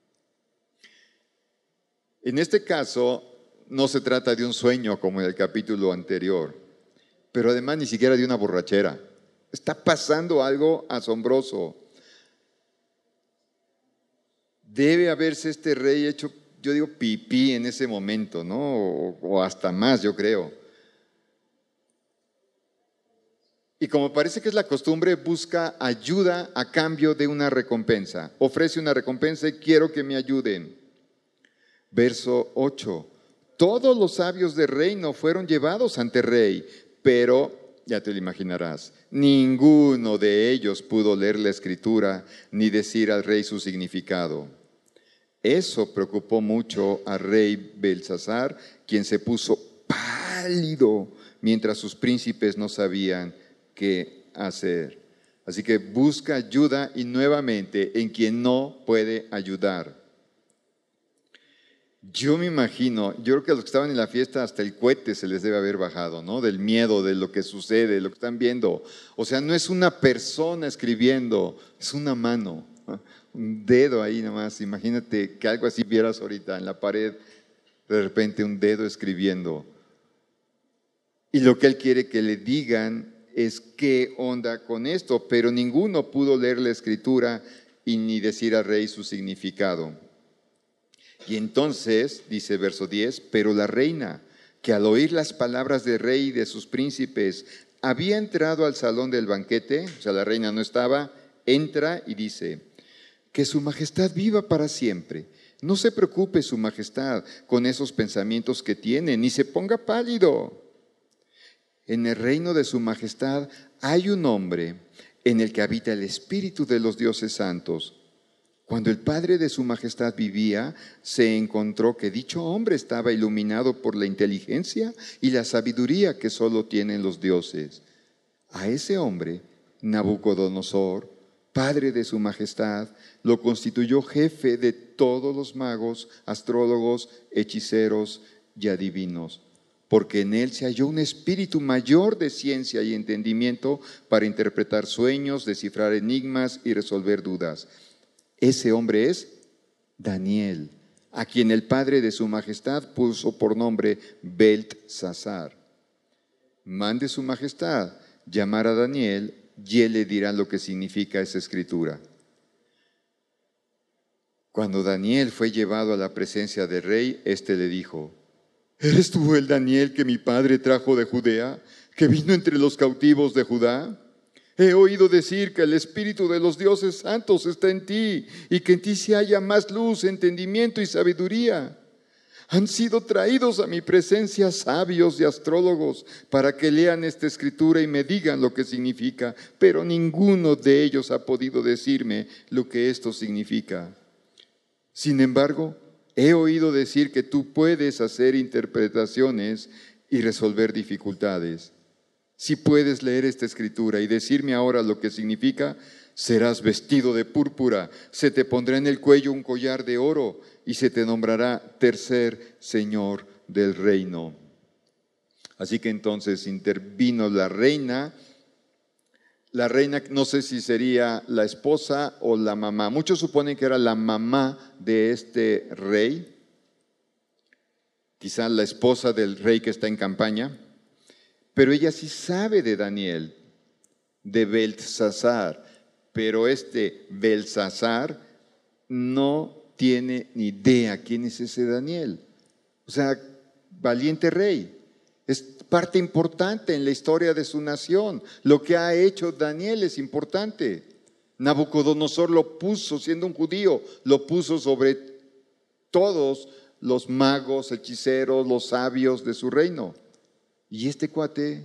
este caso, no se trata de un sueño como en el capítulo anterior, pero además ni siquiera de una borrachera. Está pasando algo asombroso. Debe haberse este rey hecho, yo digo, pipí en ese momento, ¿no? O hasta más, yo creo. Y como parece que es la costumbre, busca ayuda a cambio de una recompensa. Ofrece una recompensa y quiero que me ayuden. Verso 8. Todos los sabios del reino fueron llevados ante el rey, pero, ya te lo imaginarás, ninguno de ellos pudo leer la escritura ni decir al rey su significado. Eso preocupó mucho al rey Belsasar, quien se puso pálido mientras sus príncipes no sabían qué hacer. Así que busca ayuda y nuevamente en quien no puede ayudar. Yo me imagino, yo creo que a los que estaban en la fiesta hasta el cohete se les debe haber bajado, ¿no? Del miedo, de lo que sucede, de lo que están viendo. O sea, no es una persona escribiendo, es una mano, ¿no? Un dedo ahí nomás. Imagínate que algo así vieras ahorita en la pared, de repente un dedo escribiendo. Y lo que él quiere que le digan es qué onda con esto, pero ninguno pudo leer la escritura y ni decir al rey su significado. Y entonces, dice verso 10, pero la reina, que al oír las palabras del rey y de sus príncipes, había entrado al salón del banquete, o sea, la reina no estaba, entra y dice, que su majestad viva para siempre. No se preocupe su majestad con esos pensamientos que tiene, ni se ponga pálido. En el reino de su majestad hay un hombre en el que habita el espíritu de los dioses santos. Cuando el padre de su majestad vivía, se encontró que dicho hombre estaba iluminado por la inteligencia y la sabiduría que solo tienen los dioses. A ese hombre, Nabucodonosor, padre de su majestad, lo constituyó jefe de todos los magos, astrólogos, hechiceros y adivinos, porque en él se halló un espíritu mayor de ciencia y entendimiento para interpretar sueños, descifrar enigmas y resolver dudas. Ese hombre es Daniel, a quien el padre de su majestad puso por nombre Beltsasar. Mande su majestad llamar a Daniel y él le dirá lo que significa esa escritura. Cuando Daniel fue llevado a la presencia del rey, éste le dijo, ¿eres tú el Daniel que mi padre trajo de Judea, que vino entre los cautivos de Judá? He oído decir que el espíritu de los dioses santos está en ti y que en ti se halla más luz, entendimiento y sabiduría. Han sido traídos a mi presencia sabios y astrólogos para que lean esta escritura y me digan lo que significa, pero ninguno de ellos ha podido decirme lo que esto significa. Sin embargo, he oído decir que tú puedes hacer interpretaciones y resolver dificultades. Si puedes leer esta escritura y decirme ahora lo que significa, serás vestido de púrpura, se te pondrá en el cuello un collar de oro y se te nombrará tercer señor del reino. Así que entonces intervino la reina. La reina no sé si sería la esposa o la mamá. Muchos suponen que era la mamá de este rey, quizá la esposa del rey que está en campaña. Pero ella sí sabe de Daniel, de Beltsasar, pero este Beltsasar no tiene ni idea quién es ese Daniel. O sea, valiente rey, es parte importante en la historia de su nación. Lo que ha hecho Daniel es importante. Nabucodonosor lo puso, siendo un judío, lo puso sobre todos los magos, hechiceros, los sabios de su reino. Y este cuate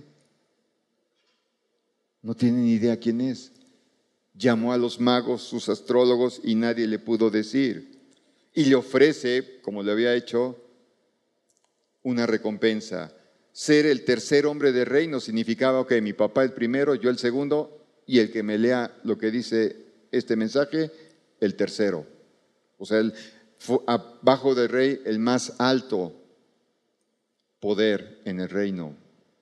no tiene ni idea quién es. Llamó a los magos, sus astrólogos, y nadie le pudo decir. Y le ofrece, como le había hecho, una recompensa. Ser el tercer hombre del reino significaba que mi papá el primero, yo el segundo, y el que me lea lo que dice este mensaje, el tercero. O sea, abajo del rey, el más alto. poder en el reino.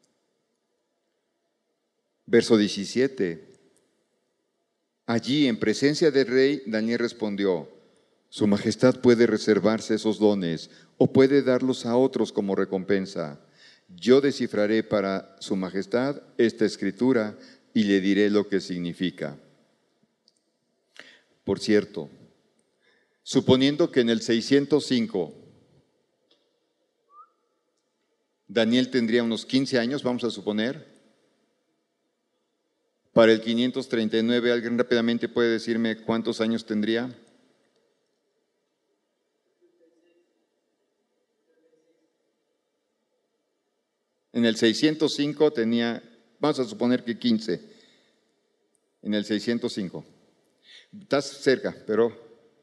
Verso 17. Allí, en presencia del rey, Daniel respondió: Su Majestad puede reservarse esos dones o puede darlos a otros como recompensa. Yo descifraré para Su Majestad esta escritura y le diré lo que significa. Por cierto, suponiendo que en el 605 Daniel tendría unos 15 años, vamos a suponer. Para el 539, ¿alguien rápidamente puede decirme cuántos años tendría? En el 605 tenía, vamos a suponer que 15. En el 605. Estás cerca, pero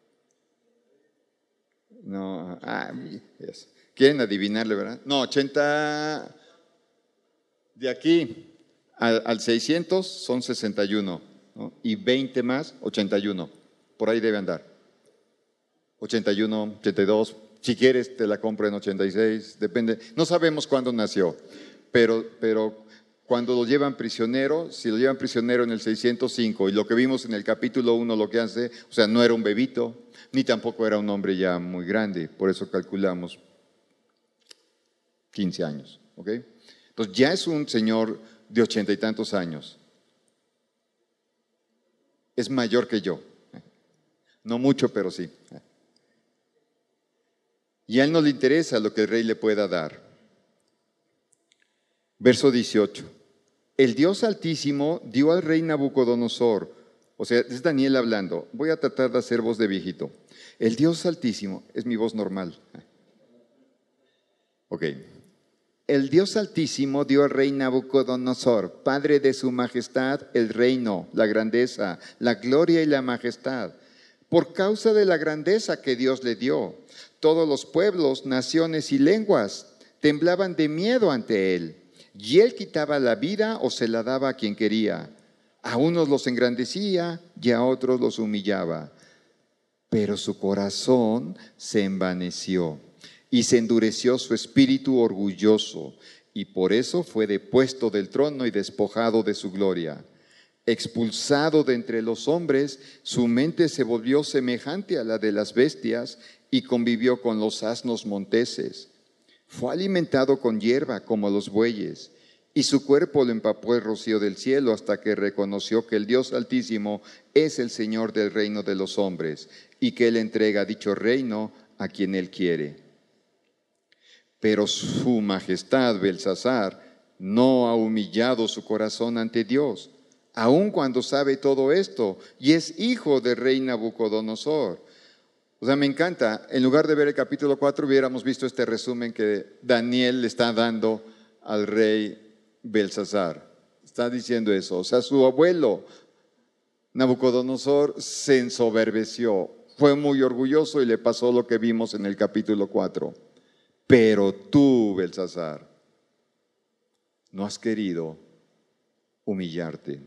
no. Yes. Quieren adivinarle, ¿verdad? No, 80. De aquí al 600 son 61, ¿no? Y 20 más, 81. Por ahí debe andar. 81, 82. Si quieres, te la compro en 86. Depende. No sabemos cuándo nació, pero cuando lo llevan prisionero, si lo llevan prisionero en el 605, y lo que vimos en el capítulo 1, lo que hace, o sea, no era un bebito, ni tampoco era un hombre ya muy grande. Por eso calculamos 15 años. ¿Ok? Entonces ya es un señor de 80 y tantos años. Es mayor que yo. No mucho, pero sí. Y a él no le interesa lo que el rey le pueda dar. Verso 18. El Dios Altísimo dio al rey Nabucodonosor, o sea, es Daniel hablando. Voy a tratar de hacer voz de viejito. El Dios Altísimo, es mi voz normal. Ok. El Dios Altísimo dio al rey Nabucodonosor, padre de su majestad, el reino, la grandeza, la gloria y la majestad. Por causa de la grandeza que Dios le dio, todos los pueblos, naciones y lenguas temblaban de miedo ante él. Y él quitaba la vida o se la daba a quien quería. A unos los engrandecía y a otros los humillaba. Pero su corazón se envaneció y se endureció su espíritu orgulloso, y por eso fue depuesto del trono y despojado de su gloria. Expulsado de entre los hombres, su mente se volvió semejante a la de las bestias y convivió con los asnos monteses. Fue alimentado con hierba como los bueyes, y su cuerpo lo empapó el rocío del cielo hasta que reconoció que el Dios Altísimo es el Señor del reino de los hombres y que Él entrega dicho reino a quien Él quiere. Pero su majestad Belsasar no ha humillado su corazón ante Dios, aun cuando sabe todo esto y es hijo del rey Nabucodonosor. O sea, me encanta, en lugar de ver el capítulo 4 hubiéramos visto este resumen que Daniel le está dando al rey Belsasar. Está diciendo eso, o sea, su abuelo Nabucodonosor se ensoberbeció, fue muy orgulloso y le pasó lo que vimos en el capítulo 4. Pero tú, Belsasar, no has querido humillarte.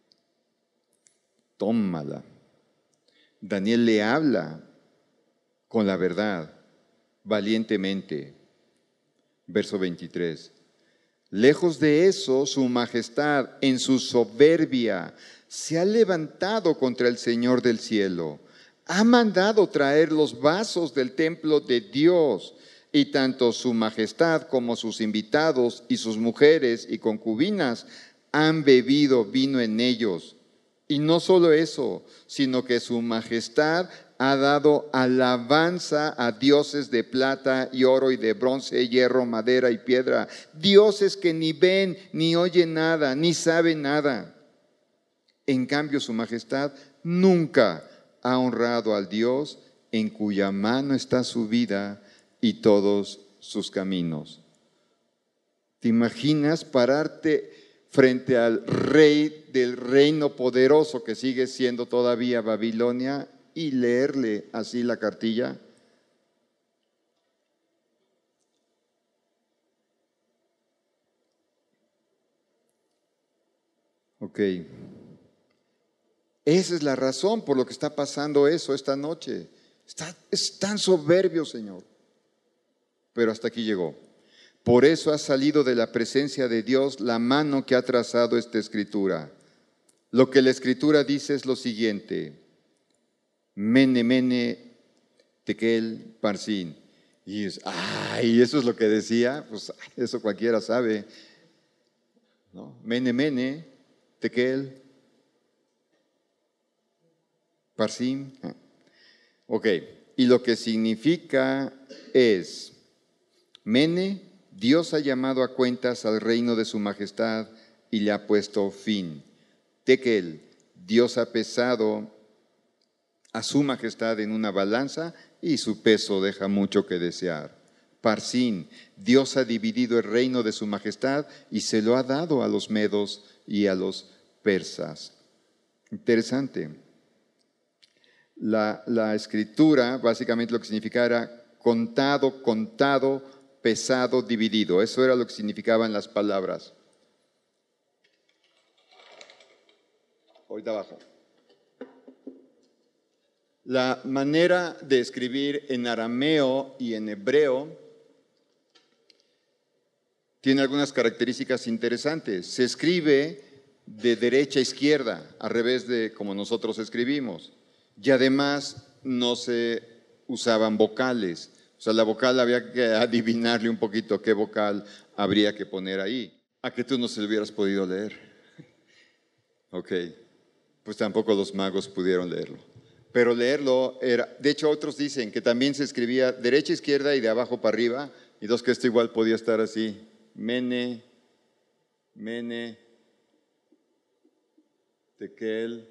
Tómala. Daniel le habla con la verdad, valientemente. Verso 23. Lejos de eso, su majestad, en su soberbia, se ha levantado contra el Señor del cielo. Ha mandado traer los vasos del templo de Dios, y tanto su majestad como sus invitados y sus mujeres y concubinas han bebido vino en ellos. Y no solo eso, sino que su majestad ha dado alabanza a dioses de plata y oro y de bronce, hierro, madera y piedra, dioses que ni ven, ni oyen nada, ni saben nada. En cambio, su majestad nunca ha honrado al Dios en cuya mano está su vida y todos sus caminos. ¿Te imaginas pararte frente al rey del reino poderoso que sigue siendo todavía Babilonia y leerle así la cartilla? Ok. Esa es la razón por lo que está pasando eso esta noche. Es tan soberbio, Señor. Pero hasta aquí llegó. Por eso ha salido de la presencia de Dios la mano que ha trazado esta escritura. Lo que la escritura dice es lo siguiente: Mene, mene, tekel, parsin. Y eso es lo que decía, pues eso cualquiera sabe, ¿no? Mene, mene, tekel, parsin. Ok, y lo que significa es: Mene, Dios ha llamado a cuentas al reino de su majestad y le ha puesto fin. Tekel, Dios ha pesado a su majestad en una balanza y su peso deja mucho que desear. Parsin, Dios ha dividido el reino de su majestad y se lo ha dado a los medos y a los persas. Interesante. La escritura básicamente lo que significaba era contado, contado, pesado, dividido. Eso era lo que significaban las palabras. Ahorita abajo. La manera de escribir en arameo y en hebreo tiene algunas características interesantes. Se escribe de derecha a izquierda, al revés de como nosotros escribimos. Y además no se usaban vocales. O sea, la vocal había que adivinarle un poquito qué vocal habría que poner ahí. A que tú no se lo hubieras podido leer. Ok, pues tampoco los magos pudieron leerlo. Pero leerlo era, de hecho otros dicen que también se escribía derecha, izquierda y de abajo para arriba, y dos que esto igual podía estar así, mene, mene, tekel,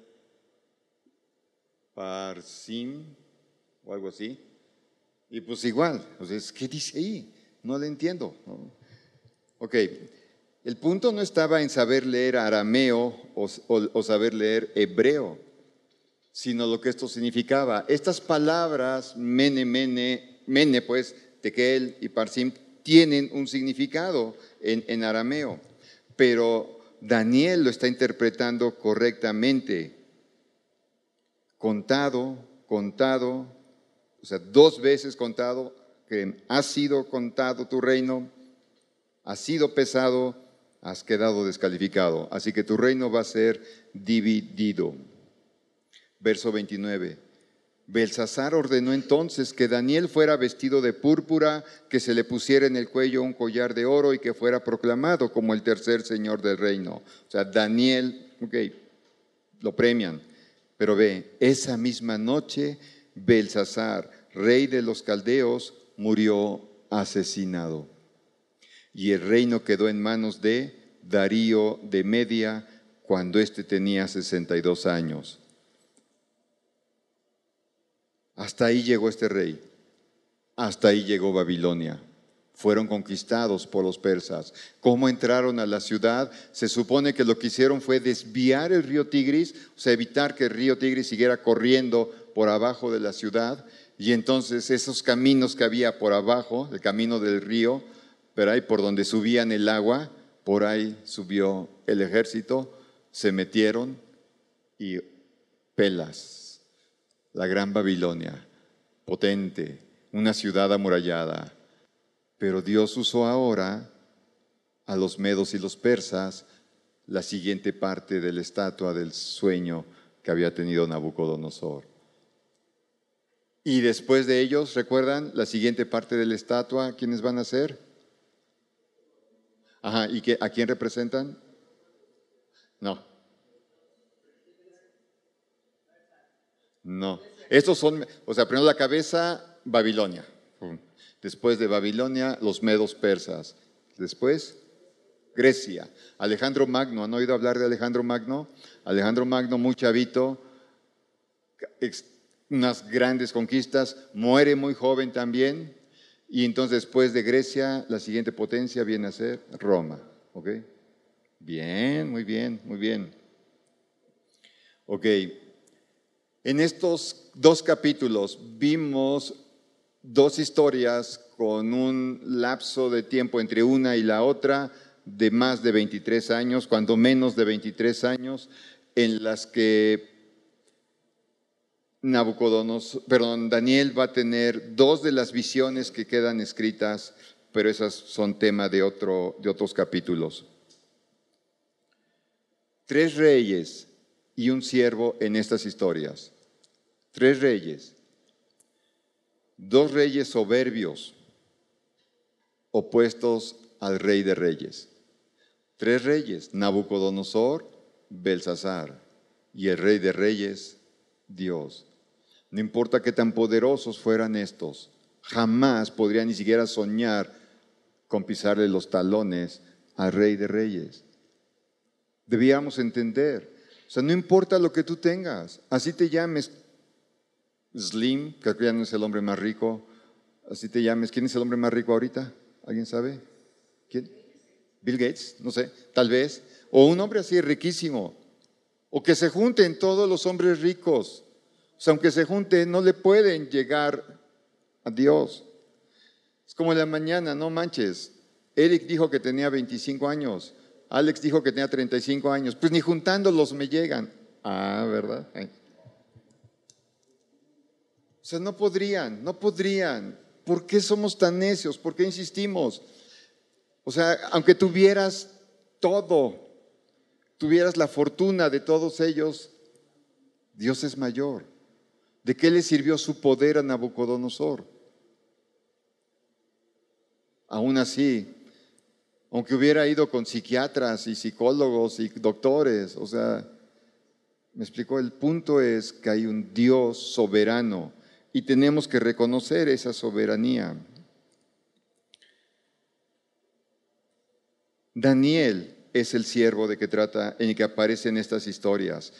parsim, o algo así. Y pues igual, entonces, ¿qué dice ahí? No le entiendo, ¿no? Ok, el punto no estaba en saber leer arameo o saber leer hebreo, sino lo que esto significaba. Estas palabras, mene, mene, mene, pues, tekel y parsim, tienen un significado en arameo, pero Daniel lo está interpretando correctamente. Contado, contado, o sea, 2 veces contado, que ha sido contado tu reino, has sido pesado, has quedado descalificado. Así que tu reino va a ser dividido. Verso 29. Belsasar ordenó entonces que Daniel fuera vestido de púrpura, que se le pusiera en el cuello un collar de oro y que fuera proclamado como el tercer señor del reino. O sea, Daniel, ok, lo premian. Pero ve, esa misma noche Belsasar, rey de los caldeos, murió asesinado. Y el reino quedó en manos de Darío de Media cuando éste tenía 62 años. Hasta ahí llegó este rey, hasta ahí llegó Babilonia. Fueron conquistados por los persas. ¿Cómo entraron a la ciudad? Se supone que lo que hicieron fue desviar el río Tigris, o sea, evitar que el río Tigris siguiera corriendo por abajo de la ciudad. Y entonces esos caminos que había por abajo, el camino del río, pero ahí por donde subían el agua, por ahí subió el ejército, se metieron y Pelas, la gran Babilonia, potente, una ciudad amurallada. Pero Dios usó ahora a los medos y los persas, la siguiente parte de la estatua del sueño que había tenido Nabucodonosor. Y después de ellos, ¿recuerdan la siguiente parte de la estatua? ¿Quiénes van a ser? Ajá, ¿y a quién representan? No. Estos son, o sea, primero la cabeza, Babilonia. Después de Babilonia, los medos persas. Después, Grecia. Alejandro Magno, ¿han oído hablar de Alejandro Magno? Alejandro Magno, muy chavito, unas grandes conquistas, muere muy joven también, y entonces después de Grecia, la siguiente potencia viene a ser Roma. ¿Ok? Bien, muy bien, muy bien. Ok. En estos 2 capítulos vimos 2 historias con un lapso de tiempo entre una y la otra de más de 23 años, cuando menos de 23 años, en las que Daniel va a tener 2 de las visiones que quedan escritas pero esas son tema de otros capítulos. 3 reyes y un siervo en estas historias. 3 reyes. 2 reyes soberbios opuestos al rey de reyes. 3 reyes, Nabucodonosor, Belsasar, y el rey de reyes, Dios. No importa qué tan poderosos fueran estos, jamás podrían ni siquiera soñar con pisarle los talones al rey de reyes. Debíamos entender, o sea, no importa lo que tú tengas, así te llames Slim, que ya no es el hombre más rico, así te llames. ¿Quién es el hombre más rico ahorita? ¿Alguien sabe? ¿Quién? Bill Gates, no sé, tal vez. O un hombre así riquísimo. O que se junten todos los hombres ricos. O sea, aunque se junten, no le pueden llegar a Dios. Es como en la mañana, no manches. Eric dijo que tenía 25 años. Alex dijo que tenía 35 años. Pues ni juntándolos me llegan. Ah, ¿verdad? O sea, no podrían. ¿Por qué somos tan necios? ¿Por qué insistimos? O sea, aunque tuvieras todo, tuvieras la fortuna de todos ellos, Dios es mayor. ¿De qué le sirvió su poder a Nabucodonosor? Aún así, aunque hubiera ido con psiquiatras y psicólogos y doctores, o sea, me explicó, el punto es que hay un Dios soberano y tenemos que reconocer esa soberanía. Daniel es el siervo de que trata, en el que aparecen estas historias.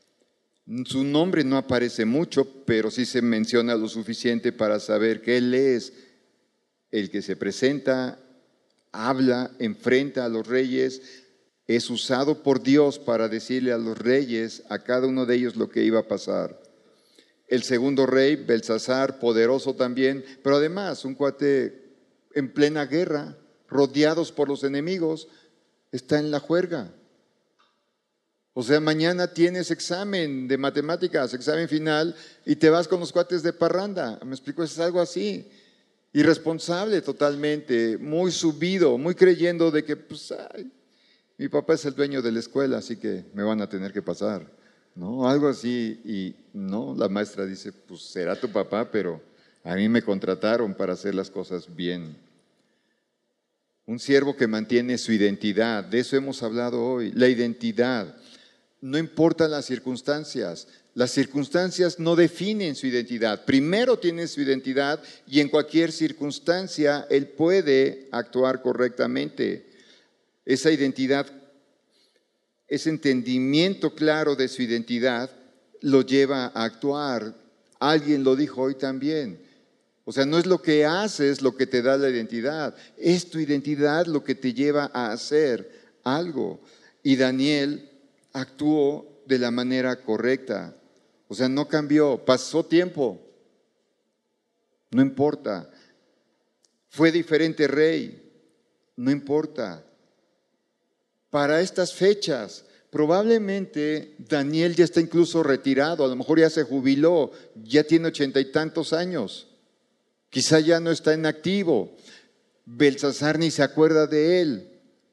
Su nombre no aparece mucho, pero sí se menciona lo suficiente para saber que él es el que se presenta, habla, enfrenta a los reyes, es usado por Dios para decirle a los reyes, a cada uno de ellos lo que iba a pasar. El segundo rey, Belsasar, poderoso también, pero además un cuate en plena guerra, rodeados por los enemigos, está en la juerga. O sea, mañana tienes examen de matemáticas, examen final, y te vas con los cuates de parranda. ¿Me explico? Es algo así. Irresponsable totalmente, muy subido, muy creyendo de que, pues, ay, mi papá es el dueño de la escuela, así que me van a tener que pasar, ¿no? Algo así. Y no, la maestra dice, pues será tu papá, pero a mí me contrataron para hacer las cosas bien. Un siervo que mantiene su identidad, de eso hemos hablado hoy, la identidad. No importan las circunstancias no definen su identidad. Primero tiene su identidad y en cualquier circunstancia él puede actuar correctamente. Esa identidad, ese entendimiento claro de su identidad lo lleva a actuar. Alguien lo dijo hoy también. O sea, no es lo que haces lo que te da la identidad, es tu identidad lo que te lleva a hacer algo. Y Daniel actuó de la manera correcta. O sea, no cambió, pasó tiempo, no importa. Fue diferente rey, no importa. Para estas fechas, probablemente Daniel ya está incluso retirado, a lo mejor ya se jubiló, ya tiene 80 y tantos años. Quizá ya no está en activo. Belsasar ni se acuerda de él.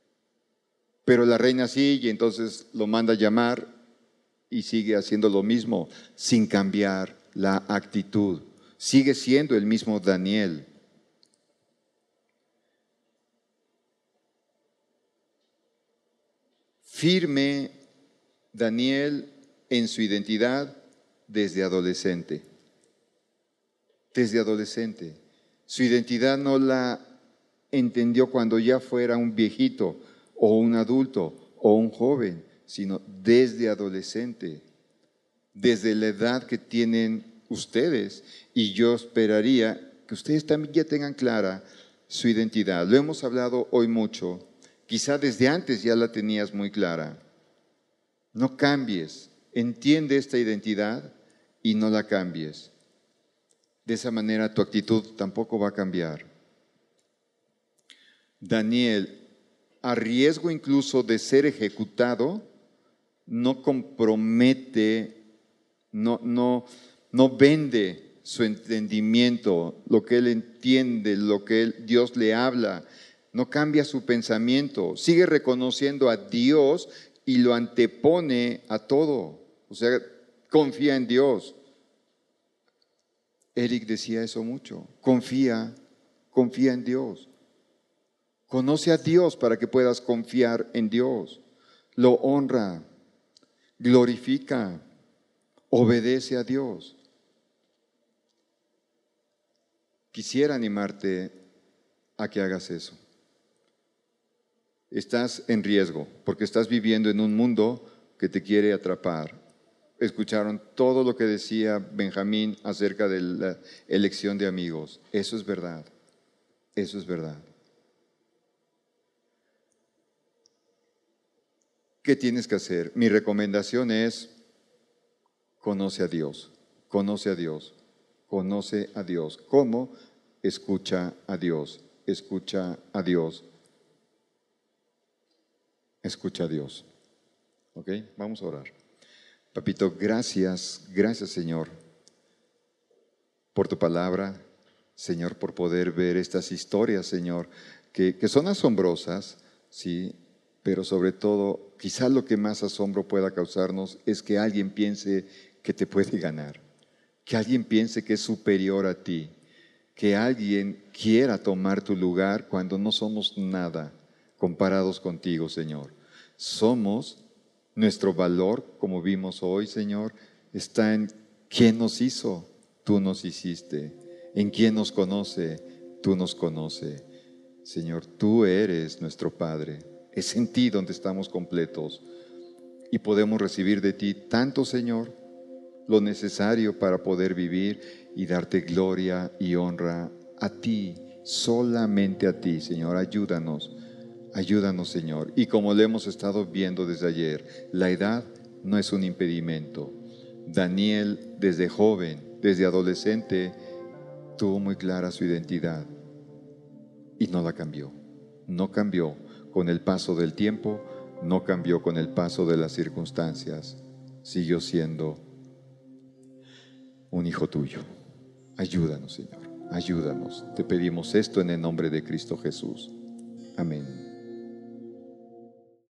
Pero la reina sí, y entonces lo manda a llamar y sigue haciendo lo mismo, sin cambiar la actitud. Sigue siendo el mismo Daniel. Firme Daniel en su identidad desde adolescente. Desde adolescente. Su identidad no la entendió cuando ya fuera un viejito o un adulto o un joven, sino desde adolescente, desde la edad que tienen ustedes. Y yo esperaría que ustedes también ya tengan clara su identidad. Lo hemos hablado hoy mucho. Quizá desde antes ya la tenías muy clara. No cambies. Entiende esta identidad y no la cambies. De esa manera tu actitud tampoco va a cambiar. Daniel, a riesgo incluso de ser ejecutado, no compromete, no vende su entendimiento, lo que él entiende, lo que Dios le habla. No cambia su pensamiento, sigue reconociendo a Dios y lo antepone a todo. O sea, confía en Dios. Eric decía eso mucho. Confía en Dios. Conoce a Dios para que puedas confiar en Dios. Lo honra, glorifica, obedece a Dios. Quisiera animarte a que hagas eso. Estás en riesgo porque estás viviendo en un mundo que te quiere atrapar. Escucharon todo lo que decía Benjamín acerca de la elección de amigos. Eso es verdad. Eso es verdad. ¿Qué tienes que hacer? Mi recomendación es: conoce a Dios, conoce a Dios, conoce a Dios. ¿Cómo? Escucha a Dios, escucha a Dios, escucha a Dios. ¿Ok? Vamos a orar. Papito, gracias Señor por tu palabra, Señor, por poder ver estas historias, Señor, que son asombrosas, sí, pero sobre todo, quizás lo que más asombro pueda causarnos es que alguien piense que te puede ganar, que alguien piense que es superior a ti, que alguien quiera tomar tu lugar cuando no somos nada comparados contigo, Señor. Somos, nuestro valor, como vimos hoy, Señor, está en quién nos hizo, tú nos hiciste, en quién nos conoce, tú nos conoces. Señor, tú eres nuestro Padre, es en ti donde estamos completos y podemos recibir de ti tanto, Señor, lo necesario para poder vivir y darte gloria y honra a ti, solamente a ti, Señor. Ayúdanos, Señor. Y como lo hemos estado viendo desde ayer, la edad no es un impedimento. Daniel, desde joven, desde adolescente, tuvo muy clara su identidad y no la cambió. No cambió con el paso del tiempo, no cambió con el paso de las circunstancias. Siguió siendo un hijo tuyo. Ayúdanos, Señor, ayúdanos. Te pedimos esto en el nombre de Cristo Jesús. Amén.